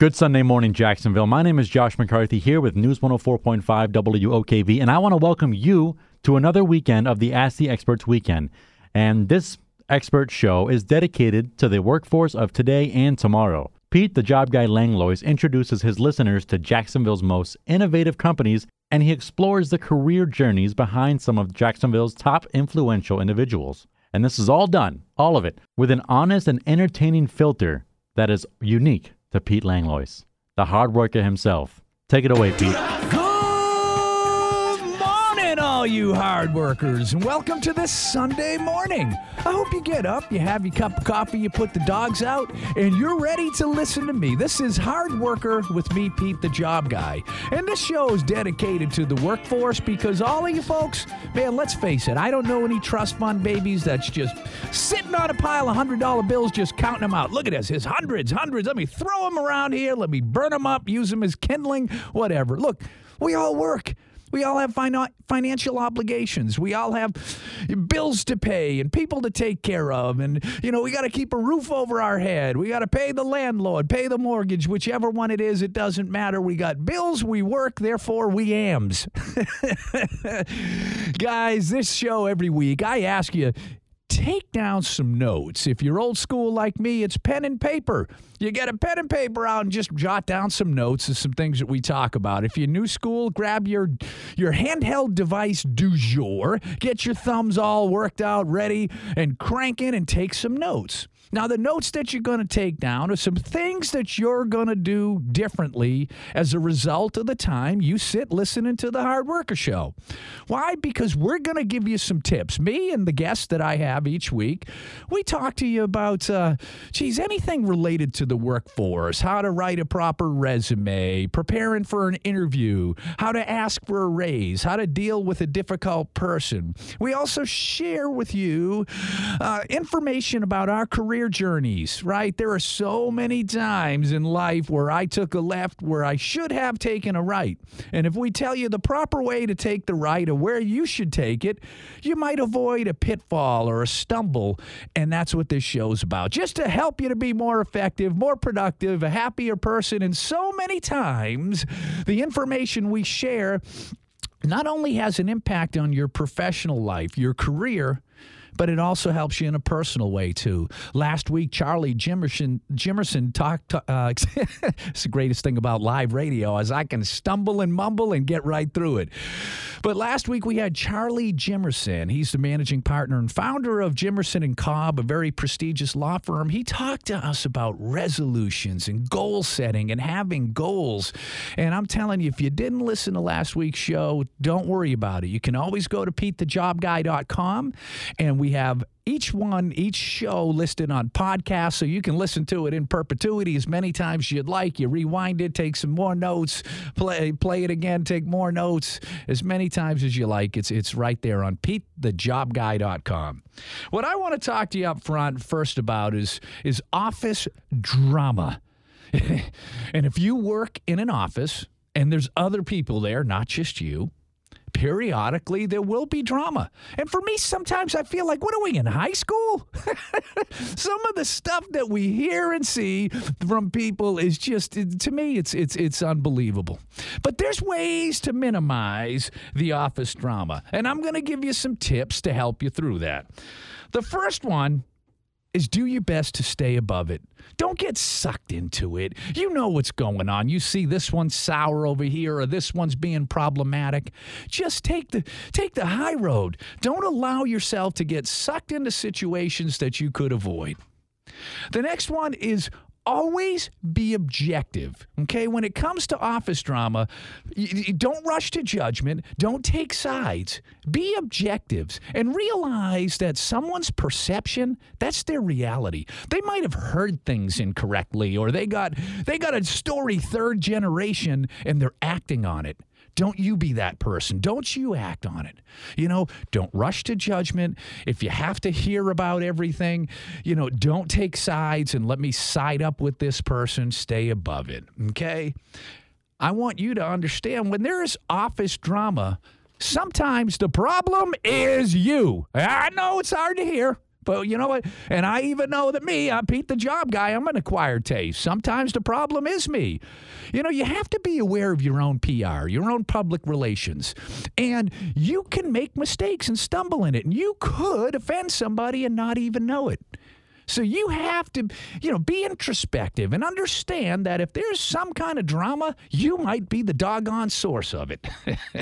Good Sunday morning, Jacksonville. My name is Josh McCarthy here with News 104.5 WOKV, and I want to welcome you to another weekend of the Ask the Experts weekend. And this expert show is dedicated to the workforce of today and tomorrow. Pete, the job guy Langlois, introduces his listeners to Jacksonville's most innovative companies, and he explores the career journeys behind some of Jacksonville's top influential individuals. And this is all done, all of it, with an honest and entertaining filter that is unique to Pete Langlois, the hard worker himself. Take it away, Pete. Good morning, all you hard workers, and welcome to this Sunday morning. I hope you get up, you have your cup of coffee, you put the dogs out, and you're ready to listen to me. This is Hard Worker with me, Pete, the job guy. And this show is dedicated to the workforce because all of you folks, man, let's face it, I don't know any trust fund babies that's just sitting on a pile of $100 bills just counting them out. Look at this, there's hundreds. Let me throw them around here. Let me burn them up, use them as kindling, whatever. Look, we all work. We all have financial obligations. We all have bills to pay and people to take care of. And, we got to keep a roof over our head. We got to pay the landlord, pay the mortgage, whichever one it is, it doesn't matter. We got bills, we work, therefore we AMS. Guys, this show every week, I ask you, take down some notes. If you're old school like me, it's pen and paper. You get a pen and paper out and just jot down some notes of some things that we talk about. If you're new school, grab your handheld device du jour, get your thumbs all worked out, ready, and crank in and take some notes. Now, the notes that you're going to take down are some things that you're going to do differently as a result of the time you sit listening to the Hard Worker Show. Why? Because we're going to give you some tips. Me and the guests that I have each week, we talk to you about, anything related to the workforce, how to write a proper resume, preparing for an interview, how to ask for a raise, how to deal with a difficult person. We also share with you information about our career journeys, right? There are so many times in life where I took a left where I should have taken a right. And if we tell you the proper way to take the right or where you should take it, you might avoid a pitfall or a stumble. And that's what this show's about. Just to help you to be more effective, more productive, a happier person. And so many times, the information we share not only has an impact on your professional life, your career, but it also helps you in a personal way, too. Last week, Charlie Jimerson talked. It's the greatest thing about live radio is I can stumble and mumble and get right through it. But last week, we had Charlie Jimerson. He's the managing partner and founder of Jimerson & Cobb, a very prestigious law firm. He talked to us about resolutions and goal setting and having goals. And I'm telling you, if you didn't listen to last week's show, don't worry about it. You can always go to PeteTheJobGuy.com, and we have each show listed on podcasts, so you can listen to it in perpetuity as many times as you'd like. You rewind it, take some more notes, play it again, take more notes as many times as you like. It's right there on PeteTheJobGuy.com. What I want to talk to you up front first about is office drama. And if you work in an office and there's other people there, not just you, periodically, there will be drama. And for me, sometimes I feel like, what are we, in high school? Some of the stuff that we hear and see from people is just, to me, it's unbelievable. But there's ways to minimize the office drama. And I'm going to give you some tips to help you through that. The first one is do your best to stay above it. Don't get sucked into it. You know what's going on. You see this one's sour over here or this one's being problematic. Just take the high road. Don't allow yourself to get sucked into situations that you could avoid. The next one is always be objective, okay? When it comes to office drama, you don't rush to judgment. Don't take sides. Be objectives and realize that someone's perception, that's their reality. They might have heard things incorrectly or they got a story third generation and they're acting on it. Don't you be that person. Don't you act on it. Don't rush to judgment. If you have to hear about everything, don't take sides and let me side up with this person. Stay above it, okay? I want you to understand when there is office drama, sometimes the problem is you. I know it's hard to hear. But you know what? And I even know that I'm Pete the Job Guy, I'm an acquired taste. Sometimes the problem is me. You know, you have to be aware of your own PR, your own public relations. And you can make mistakes and stumble in it. And you could offend somebody and not even know it. So you have to, be introspective and understand that if there's some kind of drama, you might be the doggone source of it.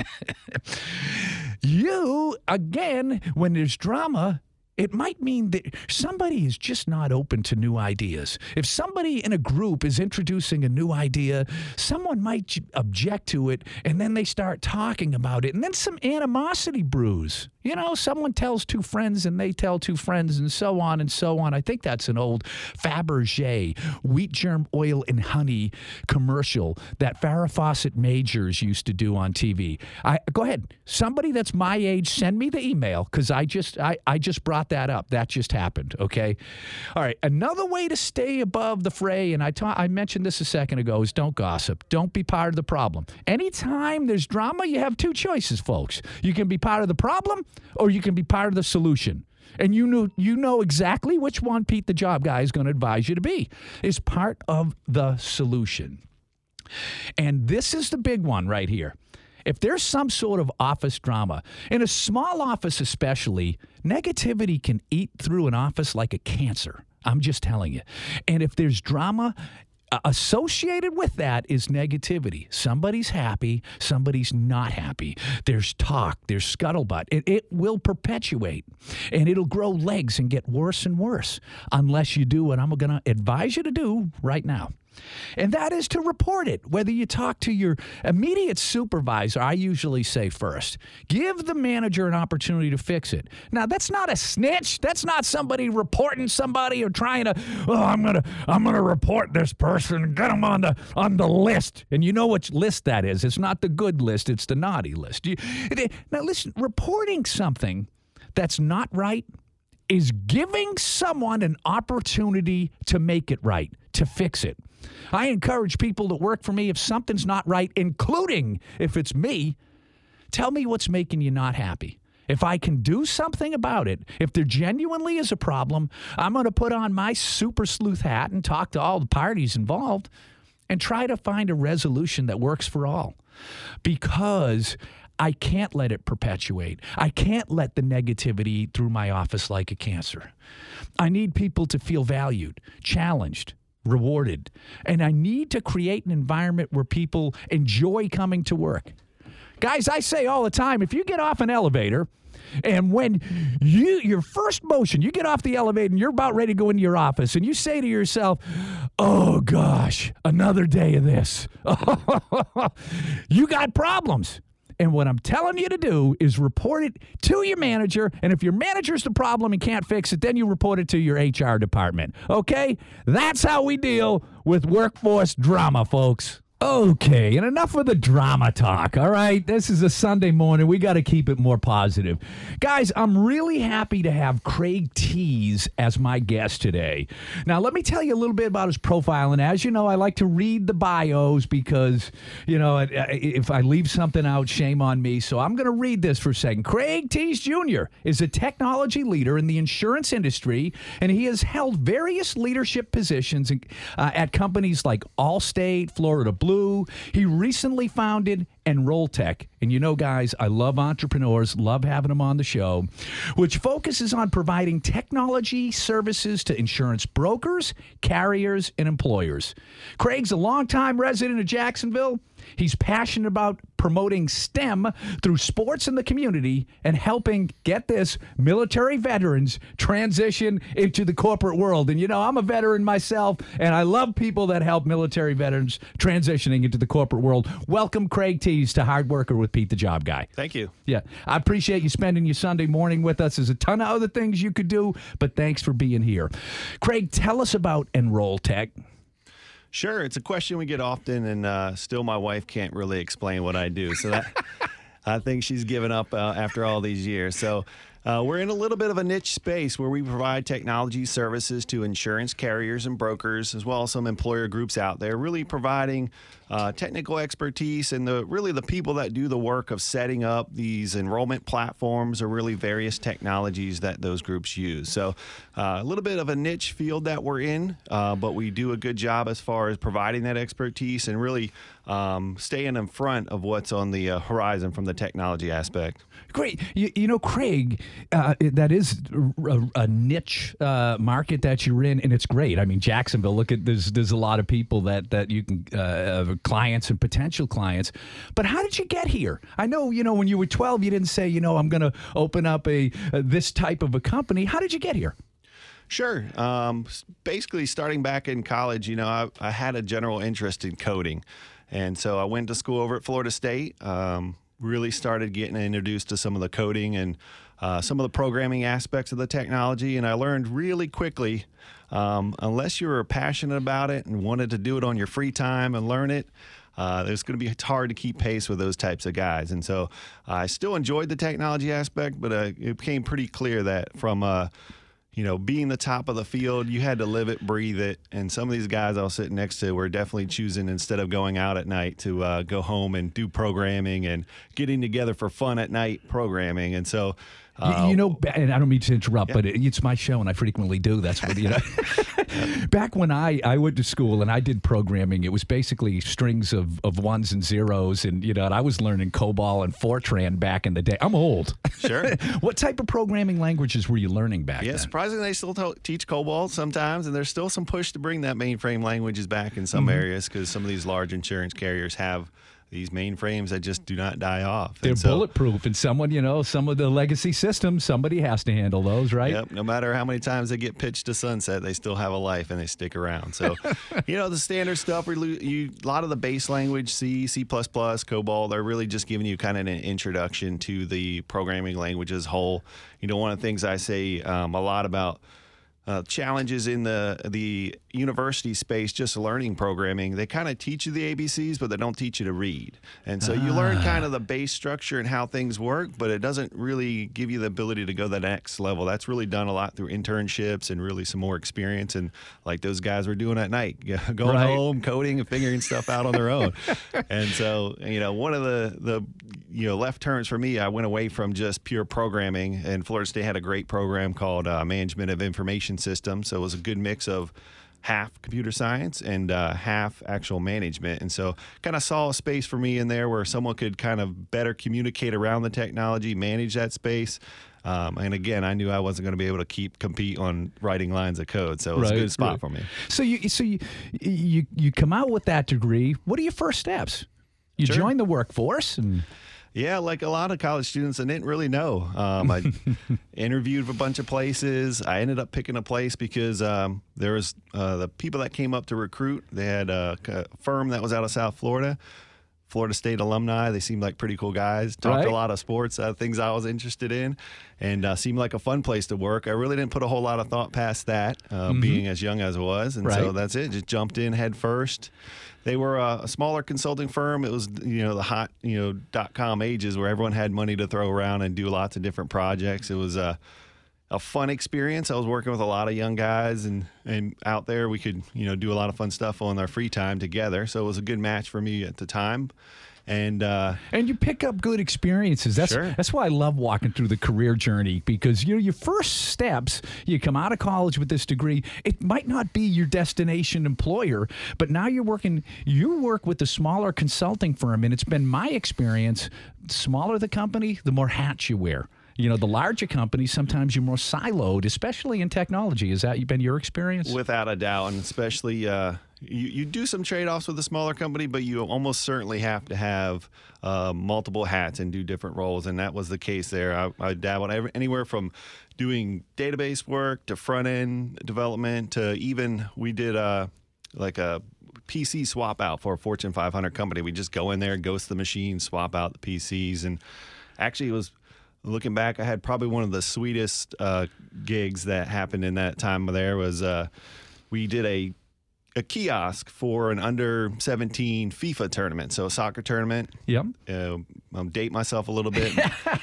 Again, when there's drama, it might mean that somebody is just not open to new ideas. If somebody in a group is introducing a new idea, someone might object to it, and then they start talking about it, and then some animosity brews. Someone tells two friends, and they tell two friends, and so on and so on. I think that's an old Fabergé wheat germ oil and honey commercial that Farrah Fawcett Majors used to do on TV. Go ahead. Somebody that's my age, send me the email, because I just brought that up. That just happened, okay? All right, another way to stay above the fray, and I mentioned this a second ago, is don't gossip. Don't be part of the problem. Anytime there's drama, you have two choices, folks. You can be part of the problem, or you can be part of the solution. And you know exactly which one Pete the Job Guy is going to advise you to be, is part of the solution. And this is the big one right here. If there's some sort of office drama, in a small office especially, negativity can eat through an office like a cancer. I'm just telling you. And if there's drama, associated with that is negativity. Somebody's happy, somebody's not happy. There's talk, there's scuttlebutt. It will perpetuate, and it'll grow legs and get worse and worse unless you do what I'm going to advise you to do right now. And that is to report it. Whether you talk to your immediate supervisor, I usually say first, give the manager an opportunity to fix it. Now, that's not a snitch. That's not somebody reporting somebody or trying to, I'm gonna report this person and get them on the list. And you know which list that is. It's not the good list. It's the naughty list. Now, listen, reporting something that's not right is giving someone an opportunity to make it right, to fix it. I encourage people that work for me, if something's not right, including if it's me, tell me what's making you not happy. If I can do something about it, if there genuinely is a problem, I'm going to put on my super sleuth hat and talk to all the parties involved and try to find a resolution that works for all. Because I can't let it perpetuate. I can't let the negativity eat through my office like a cancer. I need people to feel valued, challenged, rewarded. And I need to create an environment where people enjoy coming to work. Guys, I say all the time, if you get off an elevator and when your first motion, you get off the elevator and you're about ready to go into your office and you say to yourself, oh gosh, another day of this. You got problems. And what I'm telling you to do is report it to your manager. And if your manager's the problem and can't fix it, then you report it to your HR department. Okay? That's how we deal with workforce drama, folks. Okay, and enough of the drama talk, all right? This is a Sunday morning. We got to keep it more positive. Guys, I'm really happy to have Craig Tease as my guest today. Now, let me tell you a little bit about his profile. And as you know, I like to read the bios because, if I leave something out, shame on me. So I'm going to read this for a second. Craig Tease Jr. is a technology leader in the insurance industry, and he has held various leadership positions at companies like Allstate, Florida Blue. He recently founded Enrolltech. And guys, I love entrepreneurs, love having them on the show, which focuses on providing technology services to insurance brokers, carriers, and employers. Craig's a longtime resident of Jacksonville. He's passionate about promoting STEM through sports in the community and helping, get this, military veterans transition into the corporate world. And, I'm a veteran myself, and I love people that help military veterans transitioning into the corporate world. Welcome, Craig Tease, to Hard Worker with Pete the Job Guy. Thank you. Yeah, I appreciate you spending your Sunday morning with us. There's a ton of other things you could do, but thanks for being here. Craig, tell us about Enrolltech. Sure. It's a question we get often, and still my wife can't really explain what I do. So that I think she's given up after all these years. So We're in a little bit of a niche space where we provide technology services to insurance carriers and brokers, as well as some employer groups out there, really providing technical expertise and the people that do the work of setting up these enrollment platforms or really various technologies that those groups use. So a little bit of a niche field that we're in, but we do a good job as far as providing that expertise and really staying in front of what's on the horizon from the technology aspect. Great. You know, Craig, that is a niche market that you're in, and it's great. I mean, Jacksonville, look at, there's a lot of people that you can, clients and potential clients. But how did you get here? I know, when you were 12, you didn't say, I'm going to open up this type of a company. How did you get here? Sure. Basically, starting back in college, I had a general interest in coding. And so I went to school over at Florida State, really started getting introduced to some of the coding and some of the programming aspects of the technology. And I learned really quickly, unless you were passionate about it and wanted to do it on your free time and learn it, it's going to be hard to keep pace with those types of guys. And so I still enjoyed the technology aspect, but it became pretty clear that from being the top of the field, you had to live it, breathe it. And some of these guys I was sitting next to were definitely choosing, instead of going out at night, to go home and do programming and getting together for fun at night programming. And so, and I don't mean to interrupt, but it's my show and I frequently do. That's what, Back when I went to school and I did programming, it was basically strings of ones and zeros. And, and I was learning COBOL and Fortran back in the day. I'm old. Sure. What type of programming languages were you learning back then? Surprisingly, they still teach COBOL sometimes, and there's still some push to bring that mainframe languages back in some areas because some of these large insurance carriers have these mainframes that just do not die off. They're bulletproof, and someone, some of the legacy systems, somebody has to handle those, right? Yep. No matter how many times they get pitched to sunset, they still have a life and they stick around. So, the standard stuff, a lot of the base language, C, C++, COBOL, they're really just giving you kind of an introduction to the programming language as a whole. One of the things I say a lot about challenges in the university space, just learning programming, they kind of teach you the ABCs, but they don't teach you to read. And so you learn kind of the base structure and how things work, but it doesn't really give you the ability to go to the next level. That's really done a lot through internships and really some more experience, and like those guys were doing at night, going home, coding and figuring stuff out on their own. And so, one of the left turns for me, I went away from just pure programming, and Florida State had a great program called Management of Information Systems. So it was a good mix of half computer science and half actual management. And so kind of saw a space for me in there where someone could kind of better communicate around the technology, manage that space. And again, I knew I wasn't going to be able to compete on writing lines of code. So it was a good spot for me. So you come out with that degree. What are your first steps? You join the workforce and... Yeah, like a lot of college students, I didn't really know. I interviewed a bunch of places. I ended up picking a place because there was the people that came up to recruit. They had a firm that was out of South Florida, Florida State alumni. They seemed like pretty cool guys. Talked a lot of sports, things I was interested in, and seemed like a fun place to work. I really didn't put a whole lot of thought past that, being as young as I was. And so that's it. Just jumped in head first. They were a smaller consulting firm. It was, the hot, .com ages where everyone had money to throw around and do lots of different projects. It was a fun experience. I was working with a lot of young guys, and out there we could, do a lot of fun stuff on our free time together. So it was a good match for me at the time. And you pick up good experiences. That's why I love walking through the career journey, because your first steps, you come out of college with this degree, it might not be your destination employer, but now you work with a smaller consulting firm, and it's been my experience, the smaller the company, the more hats you wear. The larger companies, sometimes you're more siloed, especially in technology. Has that been your experience? Without a doubt, and especially you do some trade-offs with a smaller company, but you almost certainly have to have multiple hats and do different roles, and that was the case there. I dabbled anywhere from doing database work to front-end development to even we did like a PC swap out for a Fortune 500 company. We just go in there, ghost the machine, swap out the PCs, and actually it was... Looking back, I had probably one of the sweetest gigs that happened in that time there was we did a kiosk for an under-17 FIFA tournament, so a soccer tournament. Yep. I'll date myself a little bit.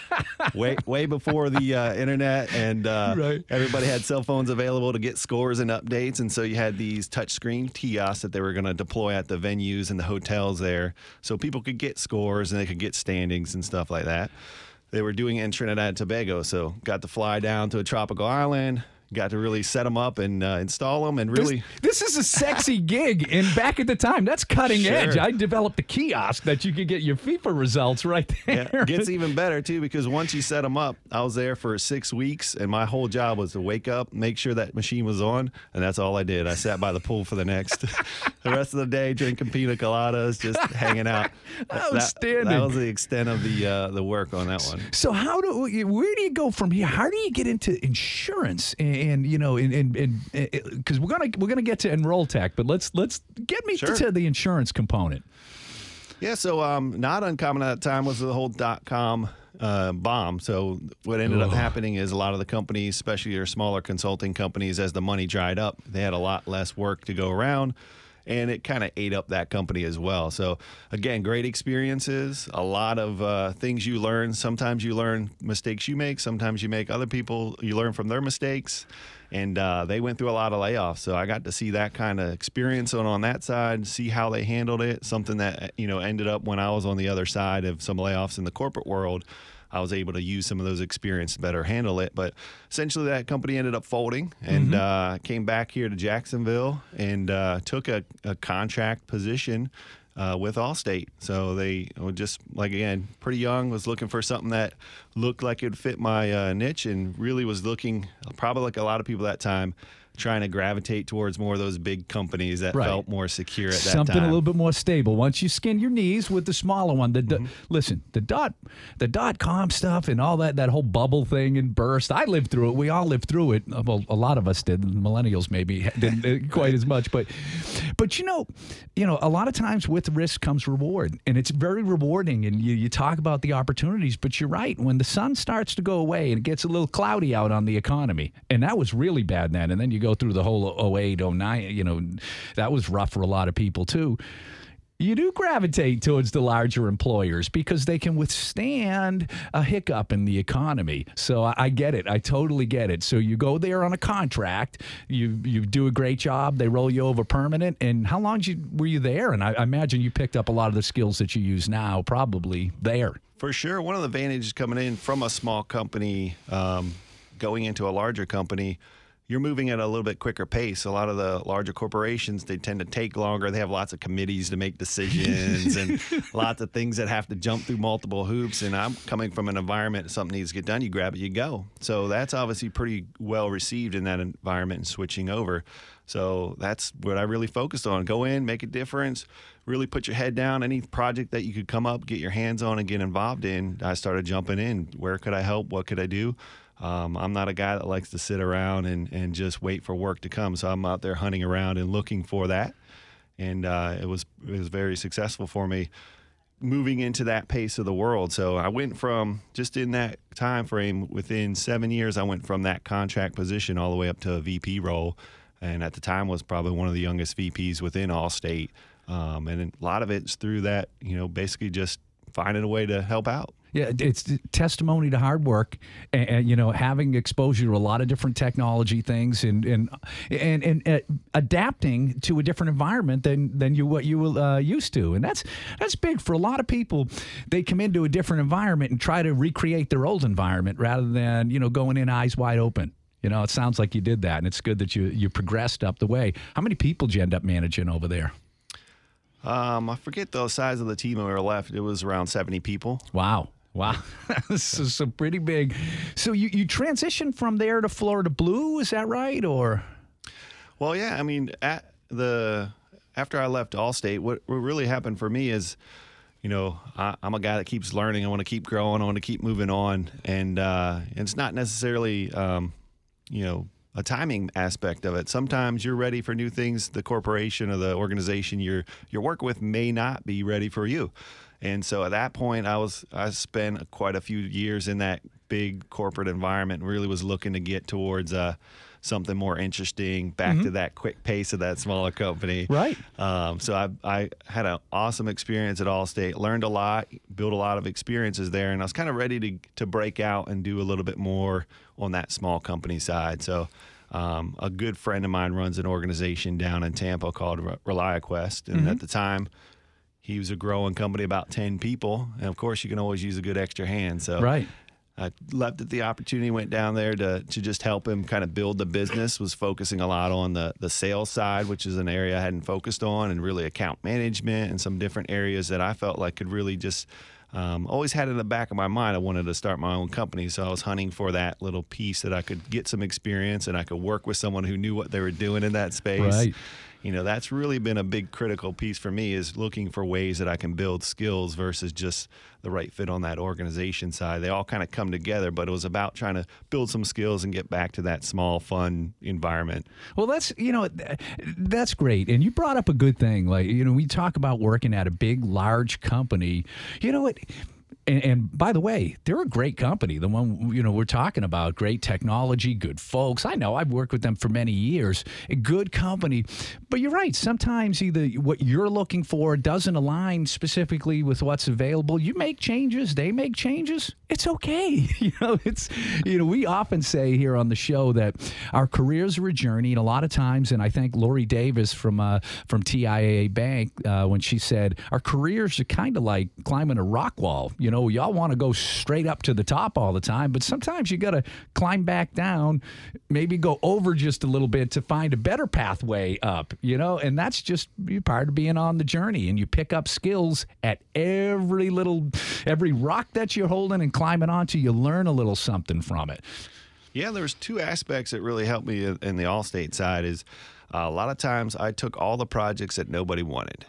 way before the internet, and Right. everybody had cell phones available to get scores and updates. And so you had these touchscreen kiosks that they were going to deploy at the venues and the hotels there, so people could get scores and they could get standings and stuff like that. They were doing it in Trinidad and Tobago, so got to fly down to a tropical island. Got to really set them up and install them, and really. This is a sexy gig, and back at the time, that's cutting Sure. edge. I developed a kiosk that you could get your FIFA results right there. Yeah, it gets even better too, because once you set them up, I was there for 6 weeks, and my whole job was to wake up, make sure that machine was on, and that's all I did. I sat by the pool for the rest of the day, drinking pina coladas, just hanging out. Outstanding. That was the extent of the work on that one. So where do you go from here? How do you get into insurance? And you know, because we're gonna get to Enroll Tech, but let's get me Sure. to the insurance component. Yeah, so not uncommon at that time was the whole .com bomb. So what ended up happening is a lot of the companies, especially your smaller consulting companies, as the money dried up, they had a lot less work to go around, and it kind of ate up that company as well. So again, great experiences, a lot of things you learn. Sometimes you learn mistakes you make. Sometimes you make you learn from their mistakes. And they went through a lot of layoffs, so I got to see that kind of experience on that side, see how they handled it. Something that ended up when I was on the other side of some layoffs in the corporate world, I was able to use some of those experience to better handle it. But essentially, that company ended up folding, and came back here to Jacksonville and took a contract position with Allstate. So they were just, like, again, pretty young, was looking for something that looked like it would fit my niche, and really was looking, probably like a lot of people that time, trying to gravitate towards more of those big companies that felt more secure at that Something time. a little bit more stable. Once you skin your knees with the smaller one, listen, the dot-com stuff and all that whole bubble thing and burst. I lived through it. We all lived through it. Well, a lot of us did. The millennials maybe didn't quite as much, but you know, a lot of times with risk comes reward, and it's very rewarding. And you talk about the opportunities, but you're right. When the sun starts to go away and it gets a little cloudy out on the economy, and that was really bad then, and then you go through the whole 08, 09, that was rough for a lot of people too. You do gravitate towards the larger employers because they can withstand a hiccup in the economy. So I get it. I totally get it. So you go there on a contract, you do a great job, they roll you over permanent. And how long were you there? And I imagine you picked up a lot of the skills that you use now probably there. For sure. One of the advantages coming in from a small company, going into a larger company, you're moving at a little bit quicker pace. A lot of the larger corporations, they tend to take longer. They have lots of committees to make decisions and lots of things that have to jump through multiple hoops. And I'm coming from an environment, something needs to get done, you grab it, you go. So that's obviously pretty well received in that environment and switching over. So that's what I really focused on. Go in, make a difference, really put your head down. Any project that you could come up, get your hands on and get involved in, I started jumping in. Where could I help? What could I do? I'm not a guy that likes to sit around and just wait for work to come. So I'm out there hunting around and looking for that. And it was very successful for me moving into that pace of the world. So I went from, just in that time frame, within 7 years, I went from that contract position all the way up to a VP role. And at the time was probably one of the youngest VPs within Allstate. And a lot of it's through that, basically just finding a way to help out. Yeah, it's testimony to hard work, and having exposure to a lot of different technology things, and adapting to a different environment than what you were used to, and that's big for a lot of people. They come into a different environment and try to recreate their old environment rather than going in eyes wide open. It sounds like you did that, and it's good that you progressed up the way. How many people did you end up managing over there? I forget the size of the team that were left. It was around 70 people. Wow. This is so pretty big. So you transitioned from there to Florida Blue, is that right? Or? Well, yeah. I mean, after I left Allstate, what really happened for me is, I'm a guy that keeps learning. I want to keep growing. I want to keep moving on. And it's not necessarily, a timing aspect of it. Sometimes you're ready for new things. The corporation or the organization you're working with may not be ready for you. And so at that point, I spent quite a few years in that big corporate environment and really was looking to get towards something more interesting, back to that quick pace of that smaller company. Right. So I had an awesome experience at Allstate, learned a lot, built a lot of experiences there, and I was kind of ready to break out and do a little bit more on that small company side. So a good friend of mine runs an organization down in Tampa called ReliaQuest, and at the time, he was a growing company, about 10 people, and of course, you can always use a good extra hand. So Right. I leapt at the opportunity, went down there to just help him kind of build the business, was focusing a lot on the sales side, which is an area I hadn't focused on, and really account management and some different areas that I felt like could really just always had in the back of my mind. I wanted to start my own company, so I was hunting for that little piece that I could get some experience and I could work with someone who knew what they were doing in that space. Right. You know, that's really been a big critical piece for me, is looking for ways that I can build skills versus just the right fit on that organization side. They all kind of come together, but it was about trying to build some skills and get back to that small, fun environment. Well, that's great. And you brought up a good thing. Like, we talk about working at a big, large company. You know what? And by the way, they're a great company. The one, we're talking about, great technology, good folks. I know, I've worked with them for many years. A good company. But you're right. Sometimes either what you're looking for doesn't align specifically with what's available. You make changes. They make changes. It's okay. We often say here on the show that our careers are a journey. And a lot of times, and I thank Lori Davis from TIAA Bank when she said, our careers are kind of like climbing a rock wall. Y'all want to go straight up to the top all the time, but sometimes you got to climb back down, maybe go over just a little bit to find a better pathway up, and that's just part of being on the journey. And you pick up skills at every rock that you're holding and climbing onto. You learn a little something from it. Yeah, there's two aspects that really helped me in the Allstate side. Is a lot of times I took all the projects that nobody wanted.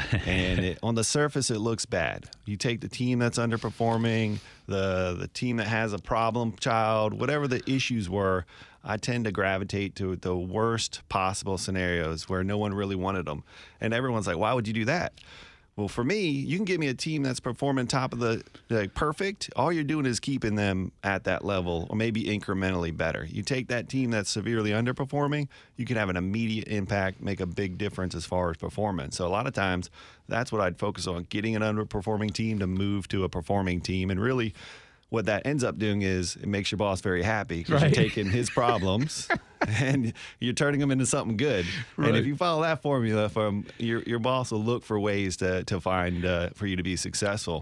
And on the surface, it looks bad. You take the team that's underperforming, the team that has a problem child, whatever the issues were, I tend to gravitate to the worst possible scenarios where no one really wanted them. And everyone's like, why would you do that? Well, for me, you can give me a team that's performing top of the perfect. All you're doing is keeping them at that level, or maybe incrementally better. You take that team that's severely underperforming, you can have an immediate impact, make a big difference as far as performance. So a lot of times, that's what I'd focus on, getting an underperforming team to move to a performing team. And really, what that ends up doing is it makes your boss very happy, because you're taking his problems and you're turning them into something good. Right. And if you follow that formula, from your boss will look for ways to find for you to be successful.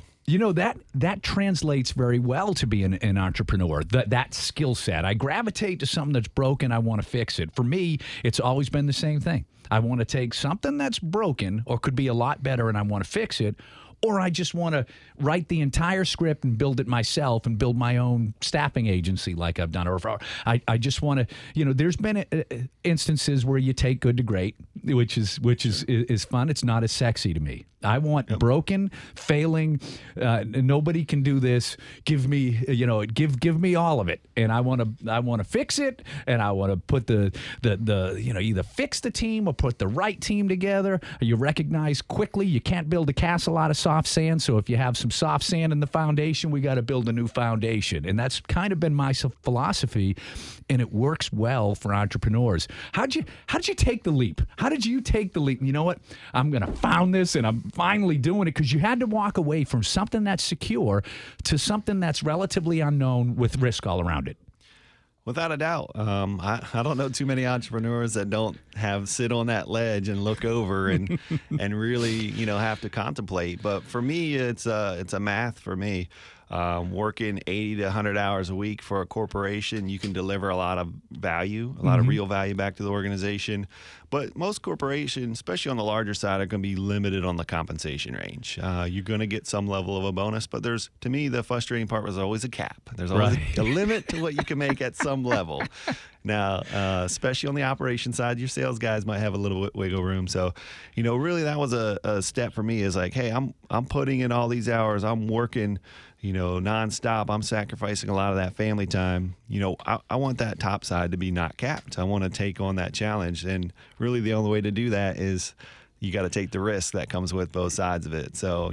That translates very well to be an entrepreneur, that skill set. I gravitate to something that's broken. I want to fix it. For me, it's always been the same thing. I want to take something that's broken or could be a lot better, and I want to fix it. Or I just want to write the entire script and build it myself and build my own staffing agency like I've done. Or I just want to, there's been instances where you take good to great, which is fun. It's not as sexy to me. I want broken, failing. Nobody can do this. Give me, give me all of it, and I want to fix it, and I want to put the either fix the team or put the right team together. You recognize quickly you can't build a castle out of soft sand. So if you have some soft sand in the foundation, we got to build a new foundation, and that's kind of been my philosophy, and it works well for entrepreneurs. How'd you take the leap? How did you take the leap? You know what? I'm going to found this, and I'm finally doing it, because you had to walk away from something that's secure to something that's relatively unknown with risk all around it. Without a doubt. I don't know too many entrepreneurs that don't sit on that ledge and look over and and really have to contemplate. But for me, it's a math for me. Working 80 to 100 hours a week for a corporation, you can deliver a lot of value, a lot of real value back to the organization. But most corporations, especially on the larger side, are going to be limited on the compensation range. You're going to get some level of a bonus, but to me, the frustrating part was always a cap. There's always a limit to what you can make at some level. Now, especially on the operations side, your sales guys might have a little wiggle room. So, really that was a step for me, is like, hey, I'm putting in all these hours. I'm working, nonstop. I'm sacrificing a lot of that family time. I want that top side to be not capped. I want to take on that challenge. And really the only way to do that is, you got to take the risk that comes with both sides of it. So,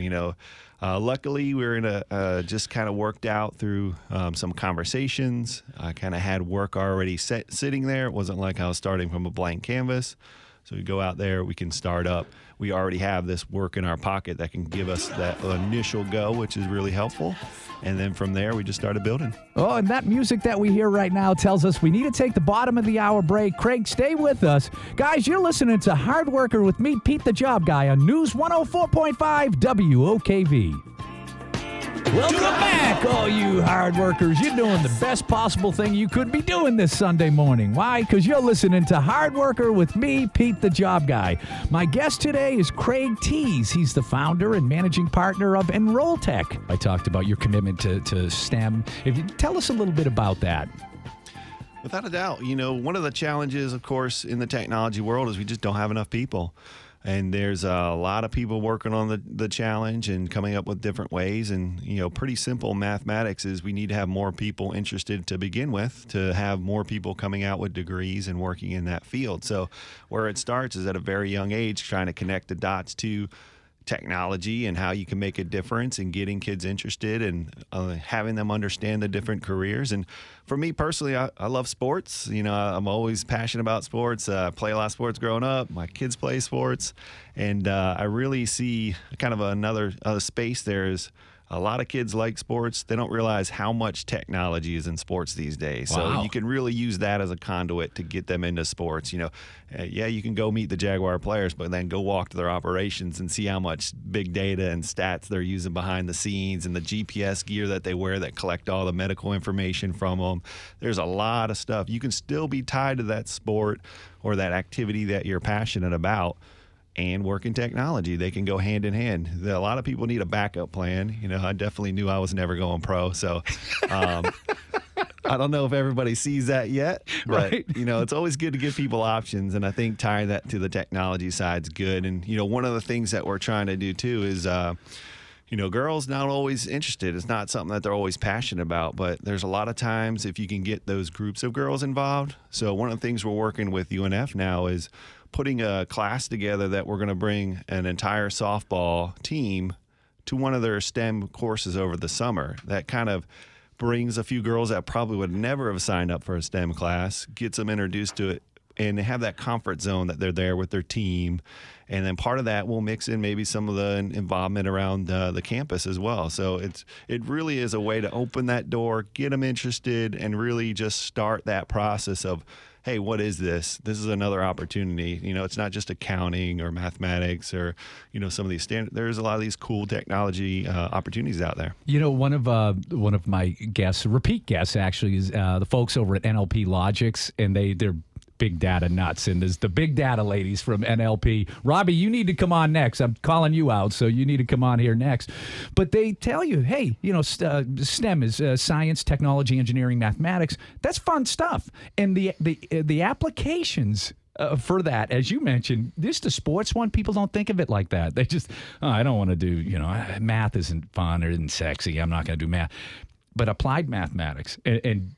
luckily we're in just kind of worked out through some conversations. I kind of had work already sitting there. It wasn't like I was starting from a blank canvas. So we go out there, we can start up. We already have this work in our pocket that can give us that initial go, which is really helpful. And then from there, we just started building. Oh, and that music that we hear right now tells us we need to take the bottom of the hour break. Craig, stay with us. Guys, you're listening to Hard Worker with me, Pete the Job Guy, on News 104.5 WOKV. Welcome back, all you hard workers. You're doing the best possible thing you could be doing this Sunday morning. Why? Because you're listening to Hard Worker with me, Pete the Job Guy. My guest today is Craig Tease. He's the founder and managing partner of Enroll Tech. I talked about your commitment to STEM. If you tell us a little bit about that. Without a doubt, one of the challenges, of course, in the technology world is we just don't have enough people. And there's a lot of people working on the challenge and coming up with different ways. And, pretty simple mathematics is we need to have more people interested to begin with, to have more people coming out with degrees and working in that field. So where it starts is at a very young age, trying to connect the dots to technology and how you can make a difference in getting kids interested and having them understand the different careers. And for me personally, I love sports. I'm always passionate about sports. I play a lot of sports growing up. My kids play sports. And I really see kind of another space there is a lot of kids like sports. They don't realize how much technology is in sports these days. Wow. So you can really use that as a conduit to get them into sports. You can go meet the Jaguar players, but then go walk to their operations and see how much big data and stats they're using behind the scenes and the GPS gear that they wear that collect all the medical information from them. There's a lot of stuff. You can still be tied to that sport or that activity that you're passionate about and work in technology. They can go hand in hand. A lot of people need a backup plan. I definitely knew I was never going pro. So I don't know if everybody sees that yet, but Right. It's always good to give people options. And I think tying that to the technology side's good. And, one of the things that we're trying to do too is, girls not always interested. It's not something that they're always passionate about, but there's a lot of times if you can get those groups of girls involved. So one of the things we're working with UNF now is putting a class together that we're going to bring an entire softball team to one of their STEM courses over the summer. That kind of brings a few girls that probably would never have signed up for a STEM class, gets them introduced to it, and they have that comfort zone that they're there with their team. And then part of that will mix in maybe some of the involvement around the campus as well. So it really is a way to open that door, get them interested, and really just start that process of, hey, what is this? This is another opportunity. It's not just accounting or mathematics or, some of these standard. There's a lot of these cool technology opportunities out there. One of my guests, repeat guests actually, is the folks over at NLP Logics, and they're big data nuts. And there's the big data ladies from NLP. Robbie, you need to come on next. I'm calling you out, so you need to come on here next. But they tell you, hey, STEM is science, technology, engineering, mathematics. That's fun stuff. And the applications for that, as you mentioned, the sports one, people don't think of it like that. They just, I don't want to do, math isn't fun or isn't sexy. I'm not going to do math. But applied mathematics and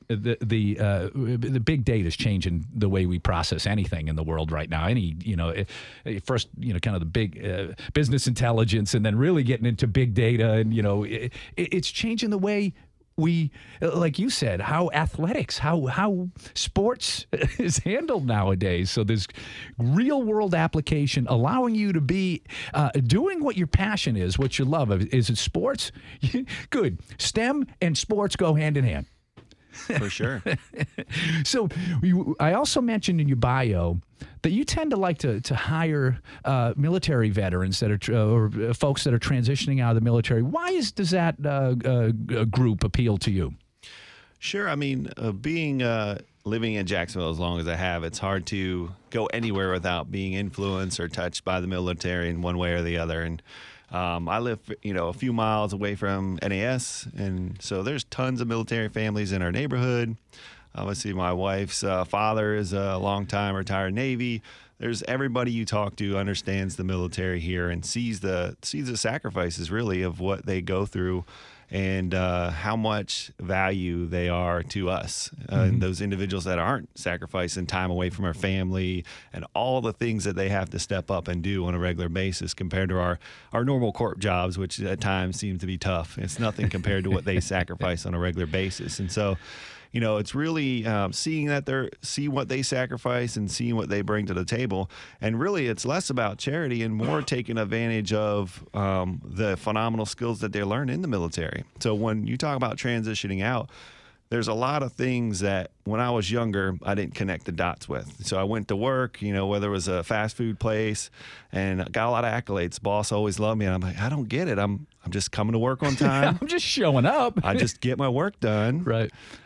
the big data is changing the way we process anything in the world right now. First, kind of the big business intelligence, and then really getting into big data, and it's changing the way we, like you said, how athletics, how sports is handled nowadays. So there's real world application allowing you to be doing what your passion is, what you love. Is it sports? Good. STEM and sports go hand in hand. For sure. So I also mentioned in your bio that you tend to like to hire military veterans that are or folks that are transitioning out of the military. Why does that group appeal to you? Sure. I mean, living in Jacksonville as long as I have, it's hard to go anywhere without being influenced or touched by the military in one way or the other. And I live, a few miles away from NAS, and so there's tons of military families in our neighborhood. Obviously, my wife's father is a long-time retired Navy. there's everybody you talk to understands the military here and sees the sacrifices really of what they go through and how much value they are to us. And those individuals that aren't sacrificing time away from our family and all the things that they have to step up and do on a regular basis compared to our normal corp jobs, which at times seem to be tough. It's nothing compared to what they sacrifice on a regular basis. And so, it's really seeing what they sacrifice and seeing what they bring to the table. And really, it's less about charity and more taking advantage of the phenomenal skills that they learn in the military. So when you talk about transitioning out, there's a lot of things that when I was younger, I didn't connect the dots with. So I went to work, whether it was a fast food place, and I got a lot of accolades. Boss always loved me. And I'm like, I don't get it. I'm just coming to work on time. I'm just showing up. I just get my work done. Right.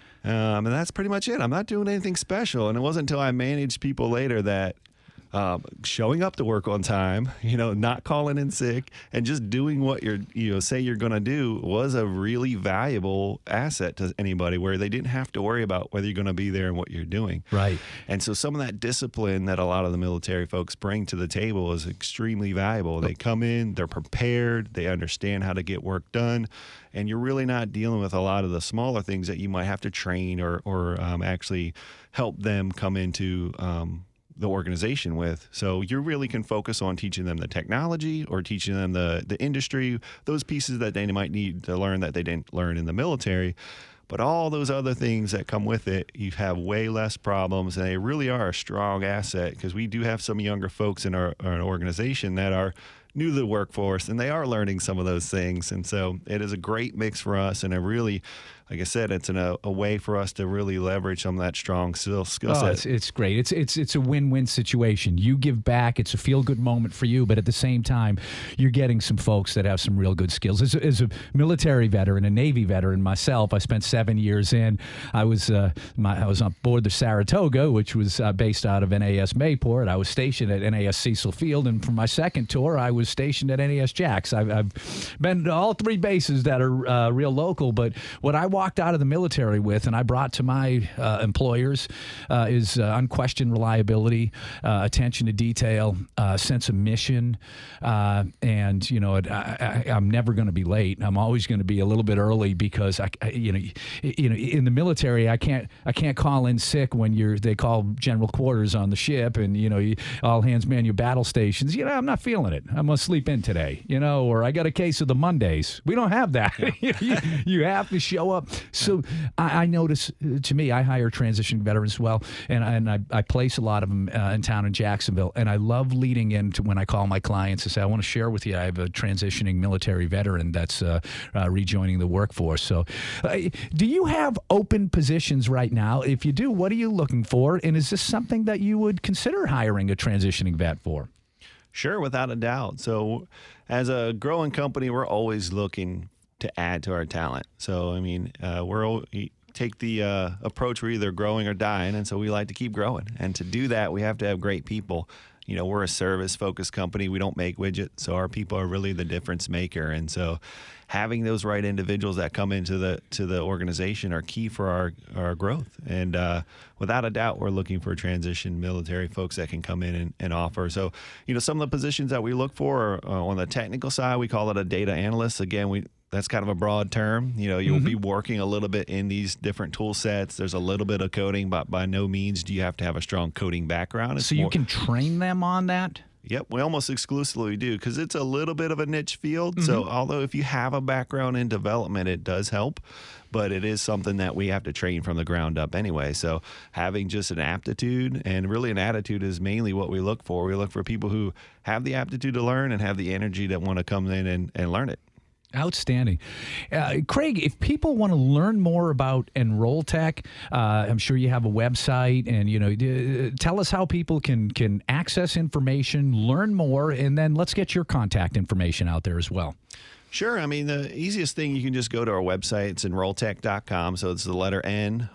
And that's pretty much it. I'm not doing anything special. And it wasn't until I managed people later that showing up to work on time, not calling in sick, and just doing what say you're going to do was a really valuable asset to anybody, where they didn't have to worry about whether you're going to be there and what you're doing. Right. And so some of that discipline that a lot of the military folks bring to the table is extremely valuable. They come in, they're prepared, they understand how to get work done, and you're really not dealing with a lot of the smaller things that you might have to train or actually help them come into the organization with. So you really can focus on teaching them the technology or teaching them the industry, those pieces that they might need to learn that they didn't learn in the military. But all those other things that come with it, you have way less problems, and they really are a strong asset, because we do have some younger folks in our organization that are new to the workforce, and they are learning some of those things. And so it is a great mix for us, and like I said, it's a way for us to really leverage some of that strong skill set. It's great. It's a win-win situation. You give back. It's a feel-good moment for you, but at the same time, you're getting some folks that have some real good skills. As a military veteran, a Navy veteran myself, I spent 7 years in. I was on board the Saratoga, which was based out of NAS Mayport. I was stationed at NAS Cecil Field, and for my second tour, I was stationed at NAS Jax. I've been to all three bases that are real local, but what I walked out of the military with and I brought to my employers is unquestioned reliability, attention to detail, sense of mission, and I'm never going to be late. I'm always going to be a little bit early, because in the military I can't call in sick when they call general quarters on the ship and all hands man your battle stations. I'm not feeling it. I'm gonna sleep in today. Or I got a case of the Mondays. We don't have that. Yeah. you have to show up. So I notice, to me, I hire transition veterans as well, and I place a lot of them in town in Jacksonville, and I love leading into when I call my clients and say, I want to share with you, I have a transitioning military veteran that's rejoining the workforce. So do you have open positions right now? If you do, what are you looking for? And is this something that you would consider hiring a transitioning vet for? Sure, without a doubt. So as a growing company, we're always looking to add to our talent. So, we take the approach, we're either growing or dying, and so we like to keep growing. And to do that, we have to have great people. We're a service-focused company. We don't make widgets, so our people are really the difference maker. And so having those right individuals that come into the organization are key for our growth. And without a doubt, we're looking for transition military folks that can come in and offer. So, some of the positions that we look for are, on the technical side, we call it a data analyst. Again, that's kind of a broad term. You'll be working a little bit in these different tool sets. There's a little bit of coding, but by no means do you have to have a strong coding background. So you can train them on that? Yep, we almost exclusively do, because it's a little bit of a niche field. So although if you have a background in development, it does help, but it is something that we have to train from the ground up anyway. So having just an aptitude and really an attitude is mainly what we look for. We look for people who have the aptitude to learn and have the energy that want to come in and learn it. Outstanding. Craig, if people want to learn more about Enrolltech, I'm sure you have a website, and tell us how people can access information, learn more, and then let's get your contact information out there as well. Sure. The easiest thing, you can just go to our website. It's enrolltech.com. So it's the letter N,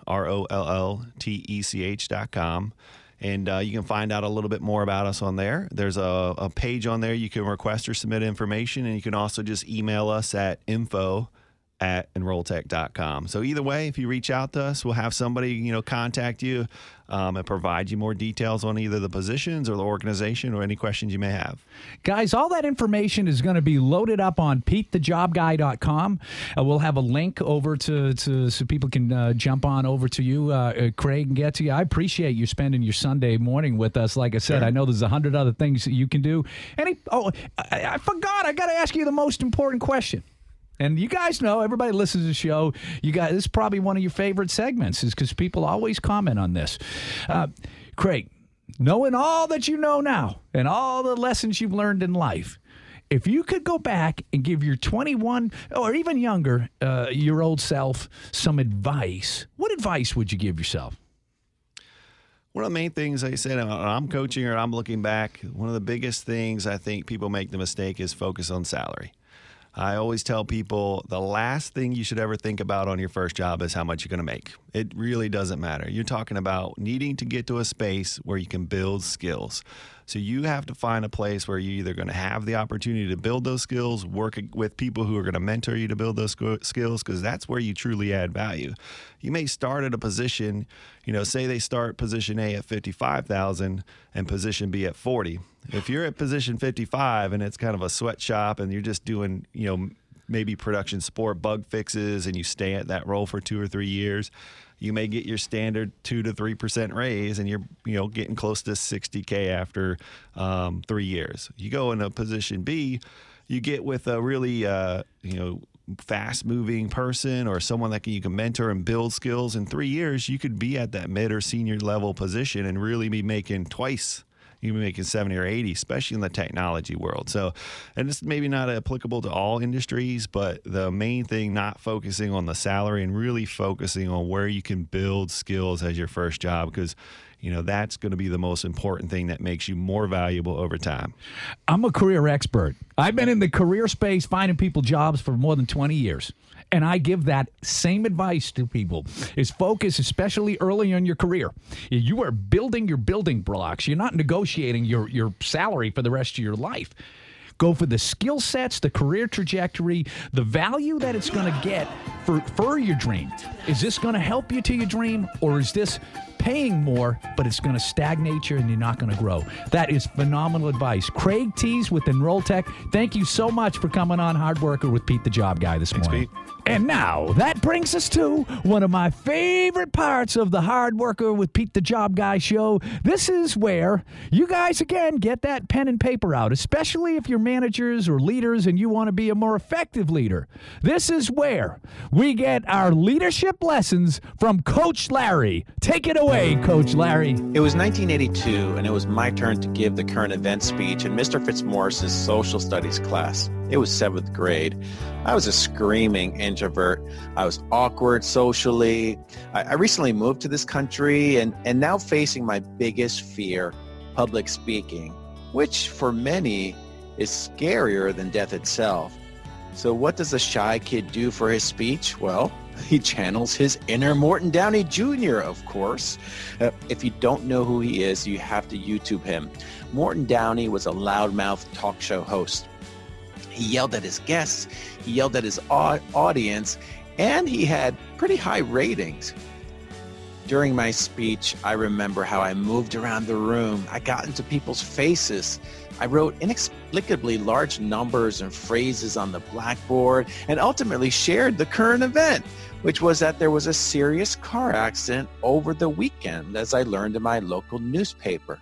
ROLLTECH.com. And you can find out a little bit more about us on there. There's a page on there you can request or submit information, and you can also just email us at info enrolltech.com. So either way, if you reach out to us, we'll have somebody, contact you and provide you more details on either the positions or the organization or any questions you may have. Guys, all that information is going to be loaded up on PeteTheJobGuy.com. We'll have a link over to so people can jump on over to you, Craig, and get to you. I appreciate you spending your Sunday morning with us. Like I said, sure. I know there's 100 other things that you can do. I forgot. I got to ask you the most important question. And you guys know, everybody listens to the show. You guys, this is probably one of your favorite segments, is because people always comment on this. Craig, knowing all that you know now and all the lessons you've learned in life, if you could go back and give your 21 or even younger year old self some advice, what advice would you give yourself? One of the main things, like I said, when I'm coaching or I'm looking back, one of the biggest things I think people make the mistake is focus on salary. I always tell people the last thing you should ever think about on your first job is how much you're going to make. It really doesn't matter. You're talking about needing to get to a space where you can build skills. So you have to find a place where you're either going to have the opportunity to build those skills, work with people who are going to mentor you to build those skills, because that's where you truly add value. You may start at a position, say they start position A at 55,000 and position B at 40. If you're at position 55 and it's kind of a sweatshop and you're just doing, maybe production support, bug fixes, and you stay at that role for 2 or 3 years, you may get your standard 2 to 3% raise, and you're getting close to $60K after 3 years. You go into position B, you get with a really fast-moving person or someone that you can mentor and build skills. In 3 years, you could be at that mid or senior level position and really be making twice. You can be making 70 or 80, especially in the technology world. So, and it's maybe not applicable to all industries, but the main thing, not focusing on the salary and really focusing on where you can build skills as your first job, because that's going to be the most important thing that makes you more valuable over time. I'm a career expert. I've been in the career space finding people jobs for more than 20 years. And I give that same advice to people, is focus, especially early in your career. You are building your building blocks. You're not negotiating your salary for the rest of your life. Go for the skill sets, the career trajectory, the value that it's going to get for your dream. Is this going to help you to your dream, or is this paying more, but it's going to stagnate you and you're not going to grow? That is phenomenal advice. Craig Tees with Enrolltech, thank you so much for coming on Hard Worker with Pete the Job Guy this morning. Pete. And now that brings us to one of my favorite parts of the Hard Worker with Pete the Job Guy show. This is where you guys, again, get that pen and paper out, especially if you're managers or leaders and you want to be a more effective leader. This is where we get our leadership lessons from Coach Larry. Take it away, Coach Larry. It was 1982, and it was my turn to give the current event speech in Mr. Fitzmaurice's social studies class. It was 7th grade. I was a screaming introvert. I was awkward socially. I recently moved to this country and now facing my biggest fear, public speaking, which for many is scarier than death itself. So what does a shy kid do for his speech? Well, he channels his inner Morton Downey Jr., of course. If you don't know who he is, you have to YouTube him. Morton Downey was a loudmouth talk show host. He yelled at his guests, he yelled at his audience, and he had pretty high ratings. During my speech, I remember how I moved around the room. I got into people's faces. I wrote inexplicably large numbers and phrases on the blackboard and ultimately shared the current event, which was that there was a serious car accident over the weekend, as I learned in my local newspaper.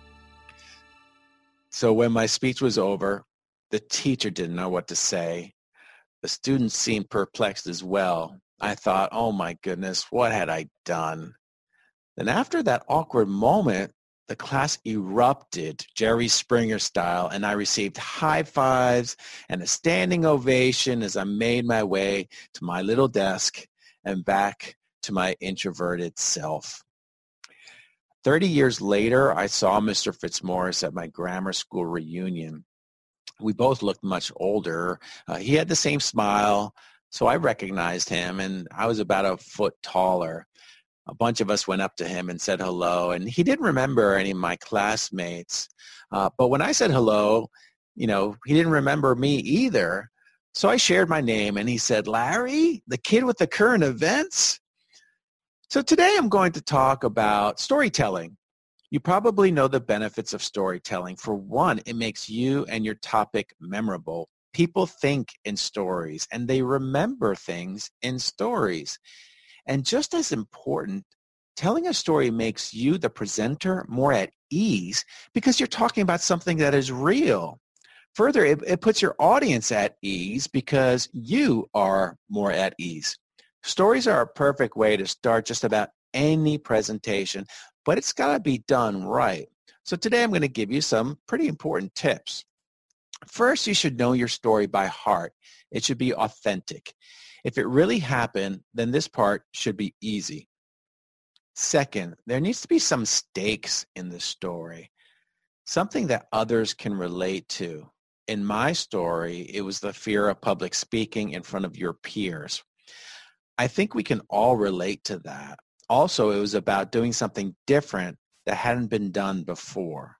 So when my speech was over, the teacher didn't know what to say. The students seemed perplexed as well. I thought, oh my goodness, what had I done? Then after that awkward moment, the class erupted Jerry Springer style, and I received high fives and a standing ovation as I made my way to my little desk and back to my introverted self. 30 years later, I saw Mr. Fitzmaurice at my grammar school reunion. We both looked much older. He had the same smile, so I recognized him, and I was about a foot taller. A bunch of us went up to him and said hello, and he didn't remember any of my classmates. But when I said hello, he didn't remember me either. So I shared my name, and he said, Larry, the kid with the current events? So today I'm going to talk about storytelling. You probably know the benefits of storytelling. For one, it makes you and your topic memorable. People think in stories, and they remember things in stories. And just as important, telling a story makes you, the presenter, more at ease because you're talking about something that is real. Further, it puts your audience at ease because you are more at ease. Stories are a perfect way to start just about any presentation, but it's got to be done right. So today I'm going to give you some pretty important tips. First, you should know your story by heart. It should be authentic. If it really happened, then this part should be easy. Second, there needs to be some stakes in the story, something that others can relate to. In my story, it was the fear of public speaking in front of your peers. I think we can all relate to that. Also, it was about doing something different that hadn't been done before.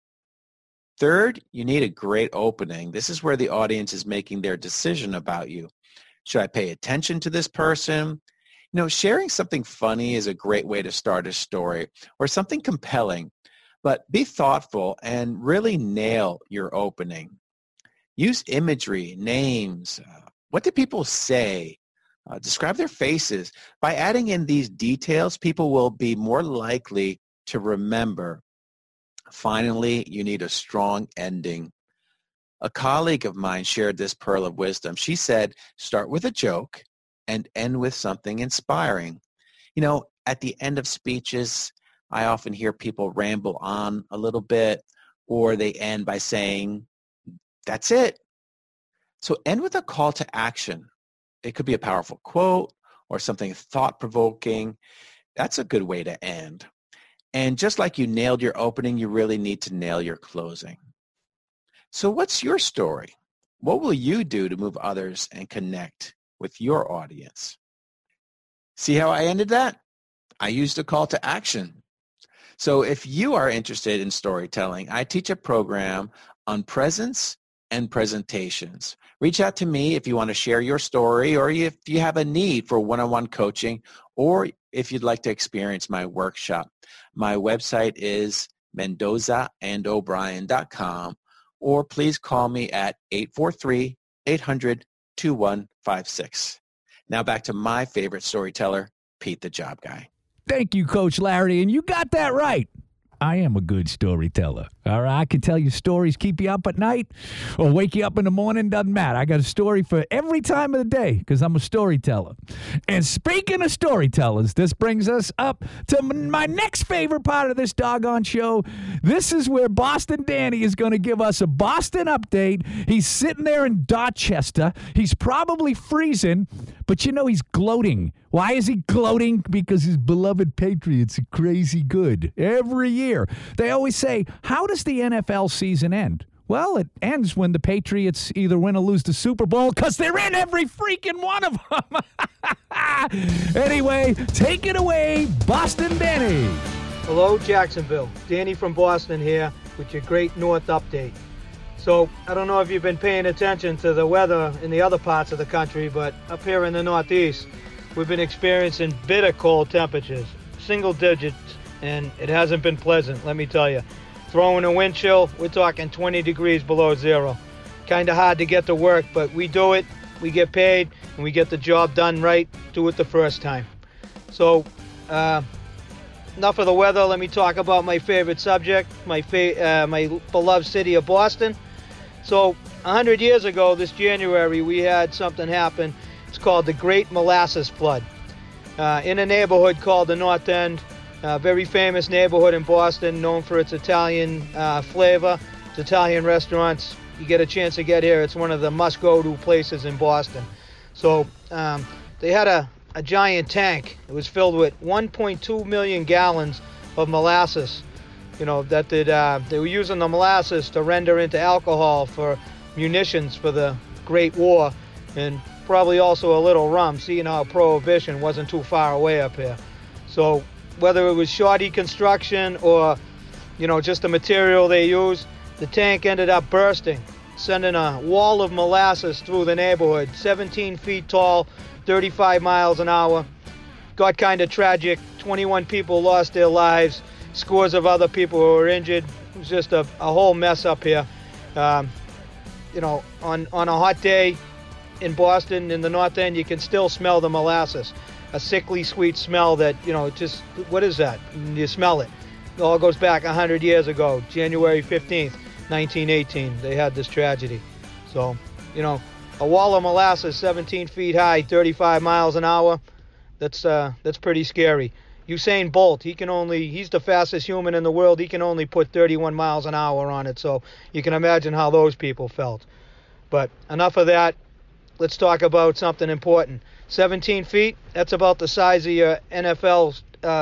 Third, you need a great opening. This is where the audience is making their decision about you. Should I pay attention to this person? You know, sharing something funny is a great way to start a story, or something compelling, but be thoughtful and really nail your opening. Use imagery, names. What do people say? Describe their faces. By adding in these details, people will be more likely to remember. Finally, you need a strong ending. A colleague of mine shared this pearl of wisdom. She said, start with a joke and end with something inspiring. You know, at the end of speeches, I often hear people ramble on a little bit, or they end by saying, that's it. So end with a call to action. It could be a powerful quote or something thought-provoking. That's a good way to end. And just like you nailed your opening, you really need to nail your closing. So what's your story? What will you do to move others and connect with your audience? See how I ended that? I used a call to action. So if you are interested in storytelling, I teach a program on presence and presentations. Reach out to me if you want to share your story, or if you have a need for one-on-one coaching, or if you'd like to experience my workshop. My website is mendozaandobrien.com, or please call me at 843-800-2156. Now back to my favorite storyteller, Pete the Job Guy. Thank you, Coach Larry, and you got that right. I am a good storyteller. All right, I can tell you stories, keep you up at night, or wake you up in the morning, doesn't matter. I got a story for every time of the day because I'm a storyteller. And speaking of storytellers, this brings us up to my next favorite part of this doggone show. This is where Boston Danny is going to give us a Boston update. He's sitting there in Dorchester. He's probably freezing, but you know he's gloating. Why is he gloating? Because his beloved Patriots are crazy good every year. They always say, how does the NFL season end? Well, it ends when the Patriots either win or lose the Super Bowl because they're in every freaking one of them. Anyway, take it away, Boston Danny. Hello, Jacksonville. Danny from Boston here with your Great North update. So, I don't know if you've been paying attention to the weather in the other parts of the country, but up here in the Northeast, we've been experiencing bitter cold temperatures, single digits, and it hasn't been pleasant, let me tell you. Throwing a wind chill, we're talking 20 degrees below zero. Kind of hard to get to work, but we do it, we get paid, and we get the job done right, do it the first time. So, enough of the weather, let me talk about my favorite subject, my beloved city of Boston. So, 100 years ago, this January, we had something happen. It's called the Great Molasses Flood. In a neighborhood called the North End, a very famous neighborhood in Boston, known for its Italian flavor. It's Italian restaurants. You get a chance to get here, it's one of the must-go-to places in Boston. So they had a giant tank. It was filled with 1.2 million gallons of molasses. You know, that they were using the molasses to render into alcohol for munitions for the Great War, and probably also a little rum, seeing how Prohibition wasn't too far away up here. So whether it was shoddy construction or, you know, just the material they used, the tank ended up bursting. sending a wall of molasses through the neighborhood, 17 feet tall, 35 miles an hour. Got kind of tragic. 21 people lost their lives. Scores of other people who were injured. It was just a whole mess up here. You know, on a hot day in Boston, in the North End, you can still smell the molasses. A sickly sweet smell that, you know, just, what is that? You smell it. It all goes back 100 years ago, January 15th, 1918. They had this tragedy. So, you know, a wall of molasses 17 feet high, 35 miles an hour, that's pretty scary. Usain Bolt, he's the fastest human in the world. He can only put 31 miles an hour on it. So you can imagine how those people felt. But enough of that. Let's talk about something important. 17 feet, that's about the size of your NFL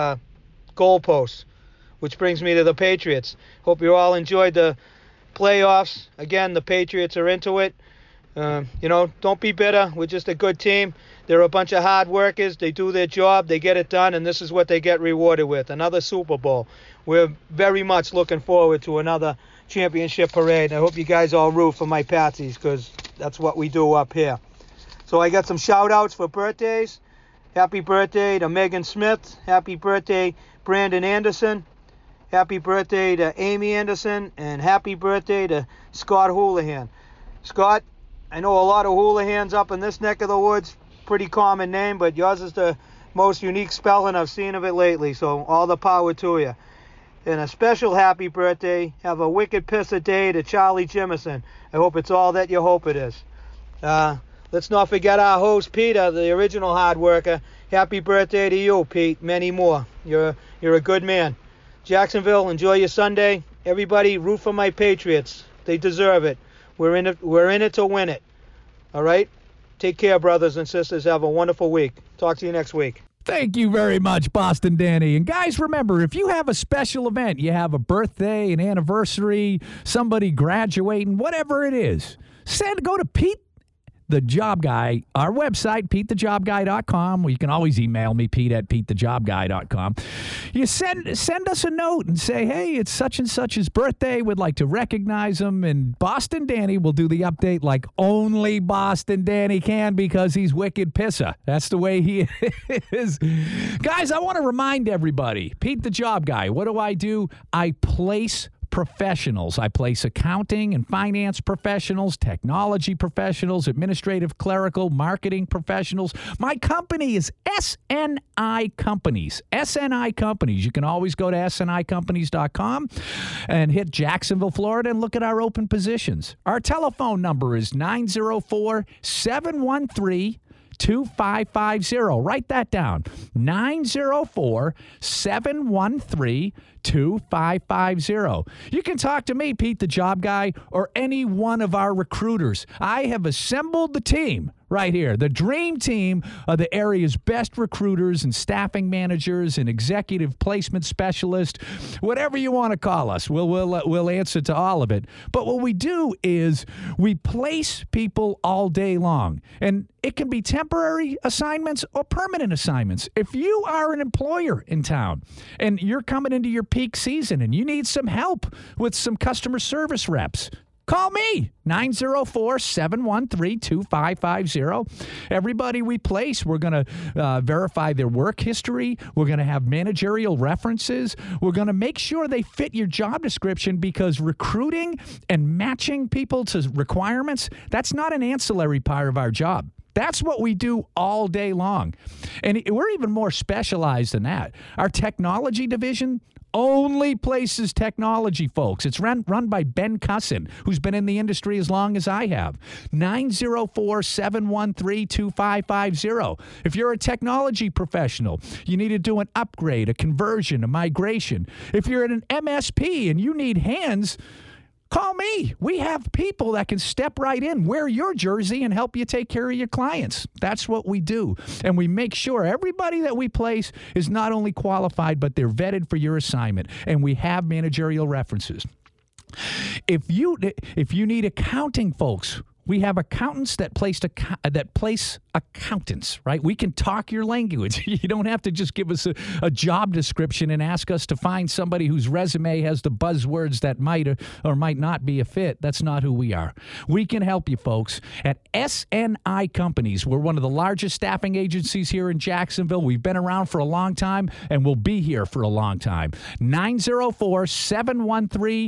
goalposts, which brings me to the Patriots. Hope you all enjoyed the playoffs. Again, the Patriots are into it. You know, don't be bitter. We're just a good team. They're a bunch of hard workers. They do their job. They get it done, and this is what they get rewarded with, another Super Bowl. We're very much looking forward to another championship parade. I hope you guys all root for my Patsies, because that's what we do up here. So I got some shout-outs for birthdays. Happy birthday to Megan Smith. Happy birthday, Brandon Anderson. Happy birthday to Amy Anderson. And happy birthday to Scott Houlihan. Scott, I know a lot of Houlihans up in this neck of the woods. Pretty common name, but yours is the most unique spelling I've seen of it lately. So all the power to you. And a special happy birthday. Have a wicked pisser day to Charlie Jimison. I hope it's all that you hope it is. Let's not forget our host, Peter, the original hard worker. Happy birthday to you, Pete. Many more. You're a good man. Jacksonville, enjoy your Sunday. Everybody, root for my Patriots. They deserve it. We're in it to win it. All right? Take care, brothers and sisters. Have a wonderful week. Talk to you next week. Thank you very much, Boston Danny. And guys, remember, if you have a special event, you have a birthday, an anniversary, somebody graduating, whatever it is, go to Pete the Job Guy, our website, PeteTheJobGuy.com, or you can always email me, Pete@PeteTheJobGuy.com. You send us a note and say, hey, it's such and such's birthday. We'd like to recognize him. And Boston Danny will do the update like only Boston Danny can, because he's wicked pisser. That's the way he is. Guys, I want to remind everybody, Pete the Job Guy, what do? I place professionals. I place accounting and finance professionals, technology professionals, administrative, clerical, marketing professionals. My company is SNI Companies. SNI Companies. You can always go to snicompanies.com and hit Jacksonville, Florida, and look at our open positions. Our telephone number is 904-713-2550. Write that down. 904-713-2550. You can talk to me, Pete the Job Guy, or any one of our recruiters. I have assembled the team right here, the dream team of the area's best recruiters and staffing managers and executive placement specialists, whatever you want to call us. We'll answer to all of it. But what we do is we place people all day long, and it can be temporary assignments or permanent assignments. If you are an employer in town and you're coming into your peak season and you need some help with some customer service reps, call me, 904-713-2550. Everybody we place, we're going to verify their work history. We're going to have managerial references. We're going to make sure they fit your job description, because recruiting and matching people to requirements, that's not an ancillary part of our job. That's what we do all day long. And we're even more specialized than that. Our technology division only places technology folks. It's run by Ben Cussin, who's been in the industry as long as I have. 904-713-2550. If you're a technology professional, you need to do an upgrade, a conversion, a migration. If you're at an MSP and you need hands, call me. We have people that can step right in, wear your jersey, and help you take care of your clients. That's what we do. And we make sure everybody that we place is not only qualified, but they're vetted for your assignment. And we have managerial references. If you need accounting folks, We have accountants that place accountants, right? We can talk your language. You don't have to just give us a job description and ask us to find somebody whose resume has the buzzwords that might or might not be a fit. That's not who we are. We can help you, folks. At SNI Companies, we're one of the largest staffing agencies here in Jacksonville. We've been around for a long time, and we'll be here for a long time. 904-713-2550,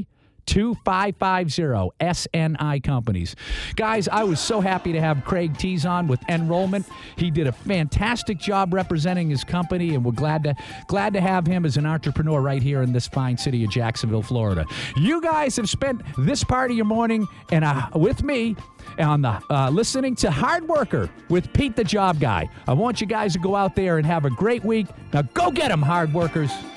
SNI Companies. Guys, I was so happy to have Craig Tees on with Enrollment. He did a fantastic job representing his company, and we're glad to have him as an entrepreneur right here in this fine city of Jacksonville, Florida. You guys have spent this part of your morning and with me on the listening to Hard Worker with Pete the Job Guy. I want you guys to go out there and have a great week. Now go get them, hard workers.